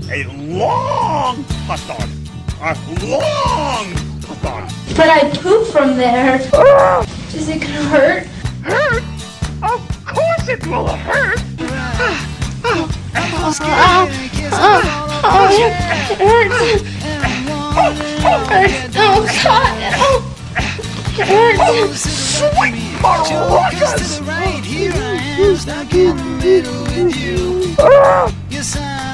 a long hot dog. A long hot dog. But I poop from there. Is it gonna hurt? Hurt? Of course it will hurt. It hurts. Oh God! It hurts. Sweet maracas! Right here I am, stuck in the middle with you. Yes,